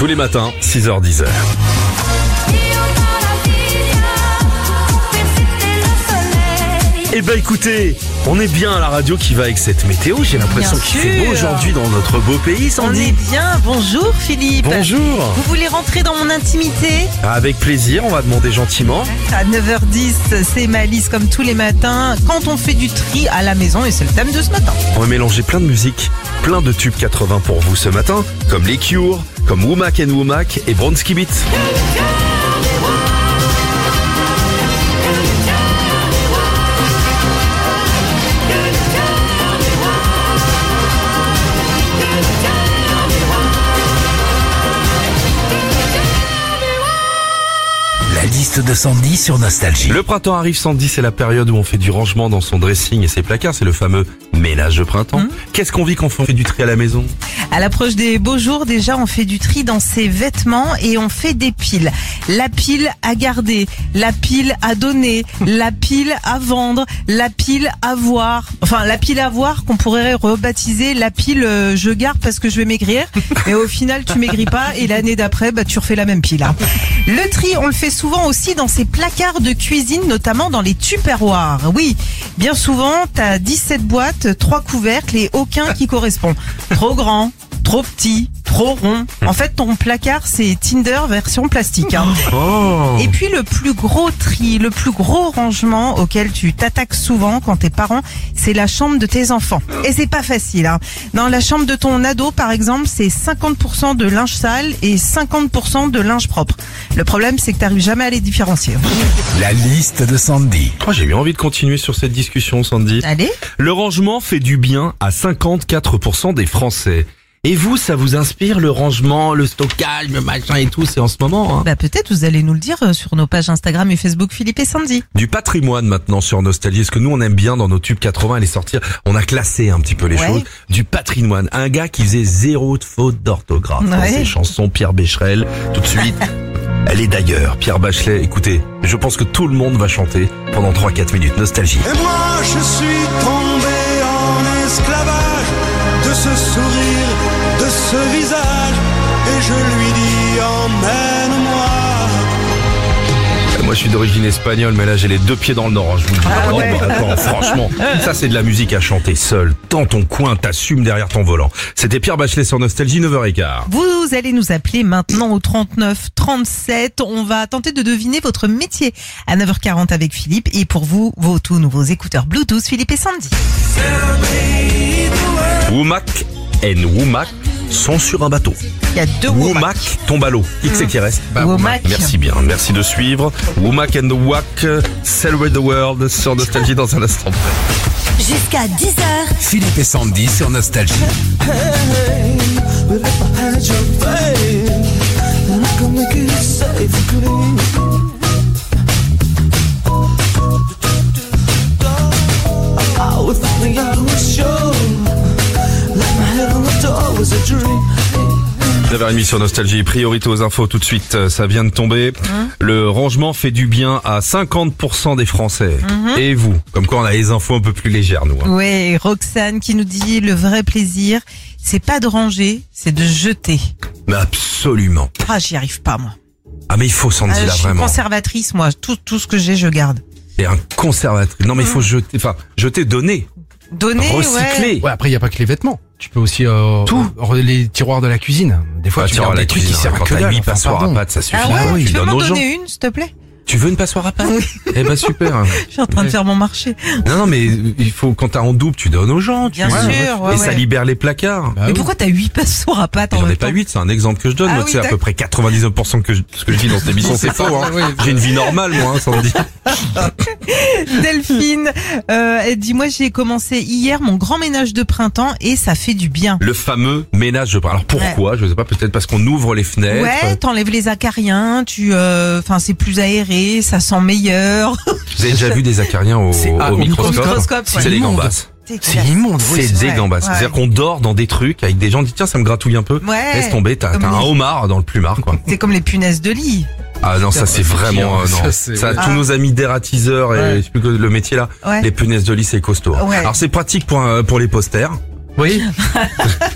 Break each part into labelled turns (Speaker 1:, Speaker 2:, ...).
Speaker 1: Tous les matins, 6h-10h. Eh ben écoutez, on est bien à la radio qui va avec cette météo. J'ai l'impression qu'il fait beau aujourd'hui dans notre beau pays, Sandy.
Speaker 2: On est bien. Bonjour Philippe.
Speaker 1: Bonjour.
Speaker 2: Vous voulez rentrer dans mon intimité?
Speaker 1: Avec plaisir, on va demander gentiment.
Speaker 2: À 9h10, c'est ma liste comme tous les matins. Quand on fait du tri à la maison, et c'est le thème de ce matin.
Speaker 1: On va mélanger plein de musique, plein de tubes 80 pour vous ce matin, comme les Cure, comme Womack & Womack et Bronski Beat.
Speaker 3: La liste de Sandy sur Nostalgie.
Speaker 1: Le printemps arrive, Sandy, c'est la période où on fait du rangement dans son dressing et ses placards. C'est le fameux ménage de printemps. Qu'est-ce qu'on vit quand on fait du tri à la maison?
Speaker 2: À l'approche des beaux jours, déjà, on fait du tri dans ses vêtements et on fait des piles. La pile à garder, la pile à donner, la pile à vendre, la pile à voir. Enfin, la pile à voir qu'on pourrait rebaptiser la pile je garde parce que je vais maigrir. Mais au final, tu maigris pas et l'année d'après, tu refais la même pile. Hein. Le tri, on le fait souvent aussi dans ses placards de cuisine, notamment dans les tupperwares. Oui, bien souvent, t'as 17 boîtes, 3 couvercles et aucun qui correspond. Trop grand, trop petit, trop rond. En fait, ton placard, c'est Tinder version plastique. Hein.
Speaker 1: Oh.
Speaker 2: Et puis, le plus gros tri, le plus gros rangement auquel tu t'attaques souvent quand t'es parent, c'est la chambre de tes enfants. Et c'est pas facile. Hein. Dans la chambre de ton ado, par exemple, c'est 50% de linge sale et 50% de linge propre. Le problème, c'est que t'arrives jamais à les différencier.
Speaker 3: La liste de Sandy.
Speaker 1: Oh, j'ai eu envie de continuer sur cette discussion, Sandy.
Speaker 2: Allez.
Speaker 1: Le rangement fait du bien à 54% des Français. Et vous, ça vous inspire le rangement, le stockage, le machin et tout, c'est en ce moment, hein.
Speaker 2: Peut-être vous allez nous le dire sur nos pages Instagram et Facebook Philippe et Sandy.
Speaker 1: Du patrimoine maintenant sur Nostalgie. Est-ce que nous on aime bien dans nos tubes 80 aller sortir? On a classé un petit peu les choses. Du patrimoine. Un gars qui faisait zéro de faute d'orthographe dans ses chansons, Pierre Becherel. Tout de suite. Elle est d'ailleurs, Pierre Bachelet. Écoutez, je pense que tout le monde va chanter pendant 3-4 minutes. Nostalgie.
Speaker 4: Et moi je suis tombé en esclavage de ce sourire, de ce visage, et je lui dis emmène-moi.
Speaker 1: Moi je suis d'origine espagnole, mais là j'ai les deux pieds dans le nord, je vous le dis. Attends, franchement, ça c'est de la musique à chanter seul, dans ton coin, t'assumes derrière ton volant. C'était Pierre Bachelet sur Nostalgie, 9h15.
Speaker 2: Vous allez nous appeler maintenant au 39 37. On va tenter de deviner votre métier à 9h40 avec Philippe. Et pour vous, vos tout nouveaux écouteurs Bluetooth, Philippe et Sandy.
Speaker 1: Womack & Womack sont sur un bateau.
Speaker 2: Il y a deux Womack.
Speaker 1: tombe à l'eau. Qui c'est qui reste?
Speaker 2: Womack.
Speaker 1: Merci bien, merci de suivre. Womack & Wack, Celebrate the World sur Nostalgie dans un instant.
Speaker 5: Jusqu'à 10h.
Speaker 3: Philippe et Sandy sur Nostalgie.
Speaker 4: «
Speaker 1: 9h30 sur Nostalgie, priorité aux infos tout de suite, ça vient de tomber. Le rangement fait du bien à 50% des Français. Et vous, comme quoi on a les infos un peu plus légères nous. Hein.
Speaker 2: Oui, Roxane qui nous dit le vrai plaisir, c'est pas de ranger, c'est de jeter.
Speaker 1: Mais absolument.
Speaker 2: Ah, j'y arrive pas moi.
Speaker 1: Ah mais il faut Sandy là
Speaker 2: Je suis
Speaker 1: vraiment.
Speaker 2: conservatrice moi, tout ce que j'ai je garde.
Speaker 1: Et un conservatrice. Non mais il faut jeter, jeter, donner.
Speaker 2: Donner,
Speaker 1: recycler.
Speaker 6: Ouais, après il y a pas que les vêtements. Tu peux aussi
Speaker 1: tout.
Speaker 6: Les tiroirs de la cuisine. Des fois tu gardes des trucs qui servent à
Speaker 1: quand
Speaker 6: que
Speaker 1: t'as
Speaker 6: dalle.
Speaker 1: 8 passoires à pâte, ça suffit.
Speaker 2: Ah ouais,
Speaker 1: oui,
Speaker 2: tu peux
Speaker 1: donnes
Speaker 2: m'en
Speaker 1: aux gens.
Speaker 2: donner une s'il te plaît?
Speaker 1: Tu veux une passoire à pâte? Eh ben super.
Speaker 2: Je suis en train de faire mon marché.
Speaker 1: Non mais il faut quand t'as en double, tu donnes aux gens.
Speaker 2: Bien sûr.
Speaker 1: Et ça libère les placards.
Speaker 2: Mais pourquoi t'as 8 passoires à pâte en
Speaker 1: J'en
Speaker 2: même
Speaker 1: ai pas
Speaker 2: temps?
Speaker 1: 8, c'est un exemple que je donne.
Speaker 2: Ah
Speaker 1: Moi,
Speaker 2: oui,
Speaker 1: tu sais, à peu près 99% que ce que je dis dans cette émission, c'est faux. Hein. J'ai une vie normale, moi, Sandy.
Speaker 2: Delphine, elle dit, moi j'ai commencé hier mon grand ménage de printemps et ça fait du bien.
Speaker 1: Le fameux ménage de printemps. Alors pourquoi? Je sais pas, peut-être parce qu'on ouvre les fenêtres.
Speaker 2: Ouais, t'enlèves les acariens, c'est plus aéré, ça sent meilleur.
Speaker 1: Vous avez déjà vu des acariens au microscope?
Speaker 2: Ouais.
Speaker 1: C'est des gambas.
Speaker 6: C'est immonde.
Speaker 1: C'est des gambas. C'est-à-dire qu'on dort dans des trucs avec des gens qui disent tiens, ça me gratouille un peu.
Speaker 2: Ouais.
Speaker 1: Laisse tomber, t'as un homard dans le plumard, quoi.
Speaker 2: C'est comme les punaises de lit.
Speaker 1: Ah non, ça c'est vraiment non. Ça, tous nos amis dératiseurs et je sais plus que le métier là, les punaises de lit c'est costaud.
Speaker 2: Ouais.
Speaker 1: Alors c'est pratique pour les posters.
Speaker 6: Oui.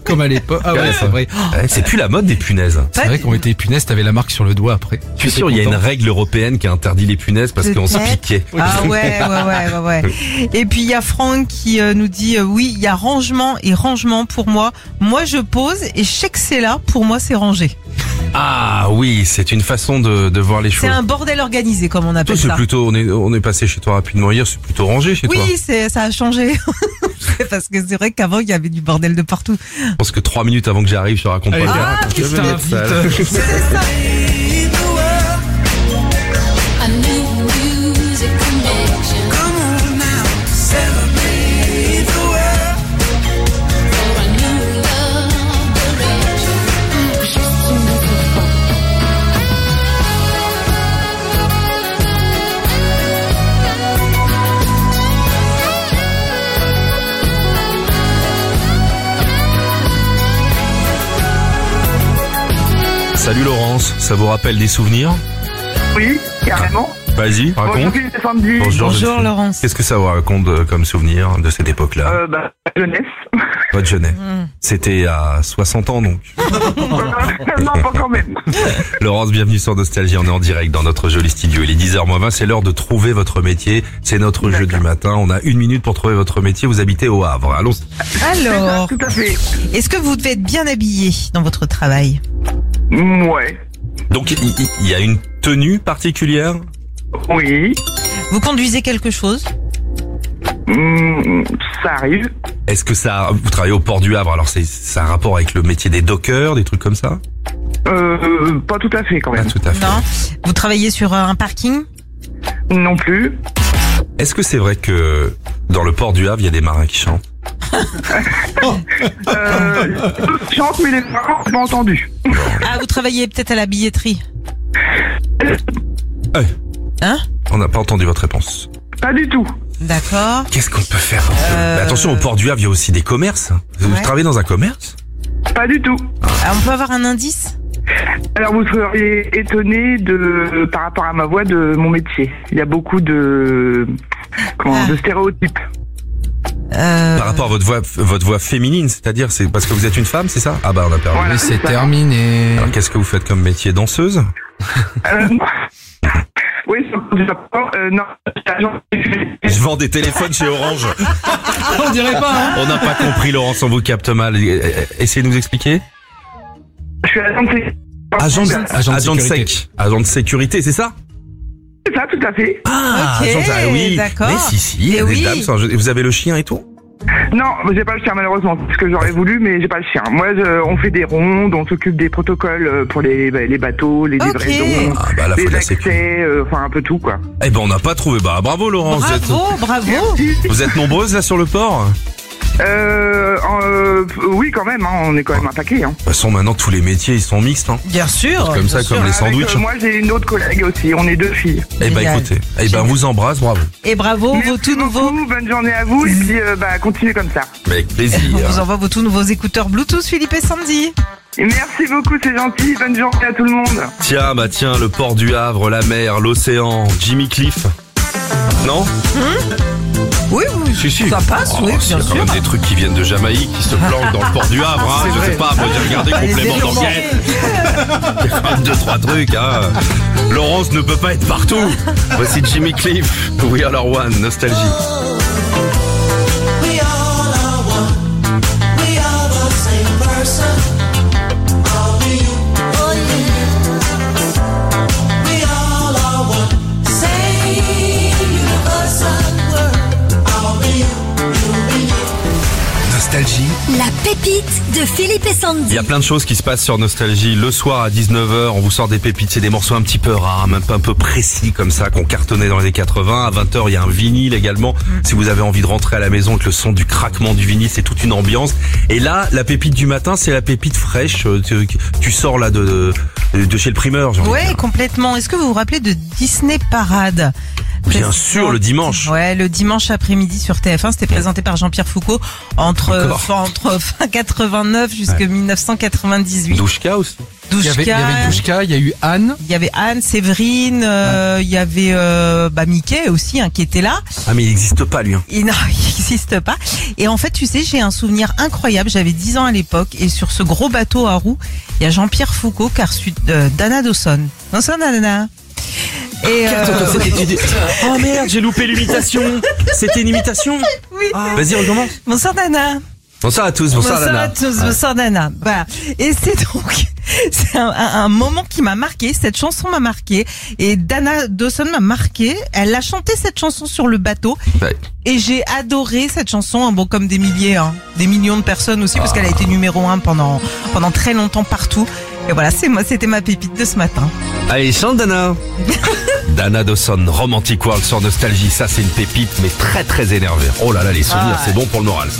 Speaker 6: Comme à l'époque. Ah ouais, c'est vrai.
Speaker 1: Ouais, c'est plus la mode des punaises.
Speaker 6: C'est vrai qu'on mettait les punaises, t'avais la marque sur le doigt après.
Speaker 1: Je suis sûr, il y a une règle européenne qui interdit les punaises parce qu'on se piquait.
Speaker 2: Ah ouais. Et puis il y a Franck qui nous dit oui, il y a rangement et rangement pour moi. Moi je pose et je sais que c'est là, pour moi c'est rangé.
Speaker 1: Ah oui, c'est une façon de voir les choses.
Speaker 2: C'est un bordel organisé comme on appelle
Speaker 1: Toi, c'est
Speaker 2: ça.
Speaker 1: plutôt, on est passé chez toi rapidement hier, c'est plutôt rangé chez toi.
Speaker 2: Oui, ça a changé. Parce que c'est vrai qu'avant il y avait du bordel de partout.
Speaker 1: Je pense que 3 minutes avant que j'arrive, je te raconte pas le gars.
Speaker 2: c'est ça.
Speaker 7: A new music connection. Come on now, celebrate the world. For a new love direction. Just to move
Speaker 1: Salut Laurence, ça vous rappelle des souvenirs?
Speaker 8: Oui, carrément.
Speaker 1: Vas-y, raconte.
Speaker 2: Bonjour Laurence.
Speaker 1: Qu'est-ce que ça vous raconte comme souvenir de cette époque-là?
Speaker 8: Jeunesse.
Speaker 1: Votre jeunesse. C'était à 60 ans donc.
Speaker 8: Non, pas quand même.
Speaker 1: Laurence, bienvenue sur Nostalgie, on est en direct dans notre joli studio. Il est 10h-20, c'est l'heure de trouver votre métier. C'est notre jeu du matin. On a 1 minute pour trouver votre métier. Vous habitez au Havre. Allons-y.
Speaker 2: Alors,
Speaker 8: Tout à fait.
Speaker 2: est-ce que vous devez être bien habillé dans votre travail?
Speaker 8: Ouais.
Speaker 1: Donc il y a une tenue particulière?
Speaker 8: Oui.
Speaker 2: Vous conduisez quelque chose?
Speaker 8: Ça arrive.
Speaker 1: Est-ce que vous travaillez au port du Havre? Alors ça a un rapport avec le métier des dockers, des trucs comme ça?
Speaker 8: Pas tout à fait quand
Speaker 1: Pas
Speaker 8: même.
Speaker 1: tout à fait.
Speaker 2: Non. Vous travaillez sur un parking?
Speaker 8: Non plus.
Speaker 1: Est-ce que c'est vrai que dans le port du Havre, il y a des marins qui chantent?
Speaker 8: Je chante mais les parents n'ont pas entendu.
Speaker 2: Ah, vous travaillez peut-être à la billetterie? Hein?
Speaker 1: On n'a pas entendu votre réponse.
Speaker 8: Pas du tout.
Speaker 2: D'accord.
Speaker 1: Qu'est-ce qu'on peut faire? Mais attention, au port du Havre, il y a aussi des commerces. Vous
Speaker 2: Ouais.
Speaker 1: travaillez dans un commerce?
Speaker 8: Pas du tout.
Speaker 2: Ah, on peut avoir un indice?
Speaker 8: Alors vous seriez étonné par rapport à ma voix de mon métier. Il y a beaucoup de stéréotypes.
Speaker 1: Par rapport à votre voix féminine, c'est-à-dire, c'est parce que vous êtes une femme, c'est ça? Ah bah on a perdu.
Speaker 8: Voilà.
Speaker 6: Mais c'est
Speaker 8: ça.
Speaker 6: terminé.
Speaker 1: Alors qu'est-ce que vous faites comme métier? Danseuse?
Speaker 8: Oui, non.
Speaker 1: Je vends des téléphones chez Orange.
Speaker 6: On dirait pas, hein.
Speaker 1: On n'a pas compris, Laurence, on vous capte mal. Essayez de nous expliquer.
Speaker 8: Je suis agent de sécurité.
Speaker 1: Agent de sécurité, c'est ça?
Speaker 8: C'est ça, tout à fait.
Speaker 1: Ah,
Speaker 2: Ok,
Speaker 1: oui.
Speaker 2: d'accord.
Speaker 1: Mais si, il y a
Speaker 2: Eh
Speaker 1: des
Speaker 2: oui.
Speaker 1: dames. Vous avez le chien et tout?
Speaker 8: Non, j'ai pas le chien malheureusement, parce que j'aurais voulu, mais j'ai pas le chien. Moi, on fait des rondes, on s'occupe des protocoles pour les bateaux, les
Speaker 2: Ok.
Speaker 8: livraisons,
Speaker 1: Ah bah là, faut
Speaker 8: les
Speaker 1: la sécu.
Speaker 8: accès, enfin un peu tout quoi.
Speaker 1: Eh ben on n'a pas trouvé. Bah bravo Laurence.
Speaker 2: Bravo.
Speaker 1: Vous êtes nombreuses là sur le port?
Speaker 8: Oui quand même, hein, on est quand même un paquet. Hein.
Speaker 1: De toute façon maintenant tous les métiers ils sont mixtes. Hein.
Speaker 2: Bien sûr.
Speaker 1: Comme ça, comme les sandwichs.
Speaker 8: Moi j'ai une autre collègue aussi, on est 2 filles.
Speaker 1: Eh ben
Speaker 2: Génial.
Speaker 1: écoutez, eh ben on vous embrasse, bravo.
Speaker 2: Et bravo, vos tout nouveaux.
Speaker 8: Beaucoup, bonne journée à vous et puis continuez comme ça.
Speaker 1: Avec
Speaker 2: On
Speaker 1: plaisir.
Speaker 2: vous envoie vos tout nouveaux écouteurs Bluetooth, Philippe et Sandy.
Speaker 8: Et merci beaucoup, c'est gentil, bonne journée à tout le monde.
Speaker 1: Tiens, le port du Havre, la mer, l'océan, Jimmy Cliff. Non?
Speaker 2: Oui,
Speaker 1: Si.
Speaker 2: ça passe, oui,
Speaker 1: Il y
Speaker 2: bien
Speaker 1: a quand
Speaker 2: sûr.
Speaker 1: même des trucs qui viennent de Jamaïque qui se planquent dans le port du Havre. Hein. Je sais pas, moi j'ai regardé complément d'enquête. Il y a quand même 2-3 trucs. Hein. Laurence ne peut pas être partout. Voici Jimmy Cliff. We Are One, Nostalgie.
Speaker 7: We all are one. We are the same person. I'll be you. Oh yeah. We all are one. Same universal word. I'll be you. You'll be me.
Speaker 3: Nostalgie,
Speaker 5: La pépite de Philippe et
Speaker 1: Il
Speaker 5: Sandy.
Speaker 1: y a plein de choses qui se passent sur Nostalgie. Le soir à 19h, on vous sort des pépites. C'est des morceaux un petit peu rares, même un peu précis comme ça, qu'on cartonnait dans les années 80. À 20h, il y a un vinyle également. Si vous avez envie de rentrer à la maison avec le son du craquement du vinyle, c'est toute une ambiance. Et là, la pépite du matin, c'est la pépite fraîche. Tu sors là de chez le primeur. j'ai envie de
Speaker 2: Ouais,
Speaker 1: dire.
Speaker 2: complètement. Est-ce que vous vous rappelez de Disney Parade?
Speaker 1: Bien sûr, le dimanche.
Speaker 2: Ouais, le dimanche après-midi sur TF1, c'était présenté par Jean-Pierre Foucault entre fin 89 jusqu'à 1998.
Speaker 1: Douchka aussi.
Speaker 6: Il y avait Douchka, il y a eu Anne.
Speaker 2: Il y avait Anne, Séverine, il y avait Mickey aussi qui était là.
Speaker 1: Ah mais il n'existe pas lui.
Speaker 2: Et non, il n'existe pas. Et en fait, tu sais, j'ai un souvenir incroyable. J'avais 10 ans à l'époque et sur ce gros bateau à roues, il y a Jean-Pierre Foucault qui a reçu Dana Dawson. Bonsoir Dana. Et
Speaker 1: Oh merde, j'ai loupé l'imitation. C'était une imitation.
Speaker 2: Oui.
Speaker 1: Vas-y, recommence.
Speaker 2: Bonsoir Dana.
Speaker 1: Bonsoir à tous, bonsoir
Speaker 2: Bonsoir
Speaker 1: Dana.
Speaker 2: à tous, bonsoir Dana. Voilà. Et c'est un moment qui m'a marqué. Cette chanson m'a marqué. Et Dana Dawson m'a marqué. Elle a chanté cette chanson sur le bateau.
Speaker 1: Ouais.
Speaker 2: Et j'ai adoré cette chanson, bon comme des milliers, des millions de personnes aussi, parce qu'elle a été numéro 1 pendant très longtemps partout. Et voilà, c'était ma pépite de ce matin.
Speaker 1: Allez, chante Dana. Dana Dawson, Romantic World sur Nostalgie, ça c'est une pépite mais très très énervée. Oh là là, les souvenirs, c'est bon pour le moral.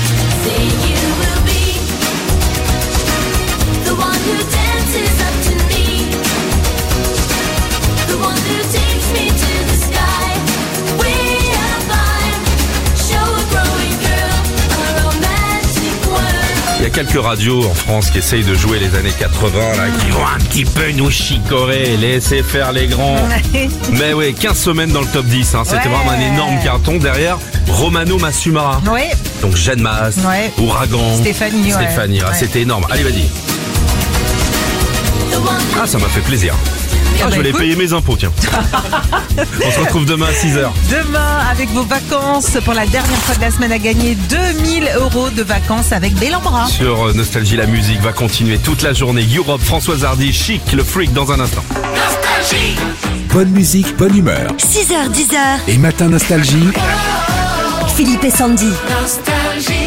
Speaker 1: Il y a quelques radios en France qui essayent de jouer les années 80, là, qui vont un petit peu nous chicorer, laisser faire les grands. Mais ouais, 15 semaines dans le top 10, c'était vraiment un énorme carton. Derrière, Romano Massumara.
Speaker 2: Ouais.
Speaker 1: Donc Jeanne Masse, Ouragan,
Speaker 2: Stéphanie,
Speaker 1: c'était énorme. Allez, vas-y. Ah, ça m'a fait plaisir. Je vais payer mes impôts, tiens. On se retrouve demain à 6h.
Speaker 2: Demain, avec vos vacances, pour la dernière fois de la semaine, à gagner 2000 € de vacances avec Bellambra.
Speaker 1: Sur Nostalgie, la musique va continuer toute la journée. Europe, Françoise Hardy, Chic, le Freak dans un instant.
Speaker 3: Nostalgie. Bonne musique, bonne humeur.
Speaker 5: 6h, 10h.
Speaker 3: Et matin Nostalgie.
Speaker 5: Philippe et Sandy.
Speaker 7: Nostalgie.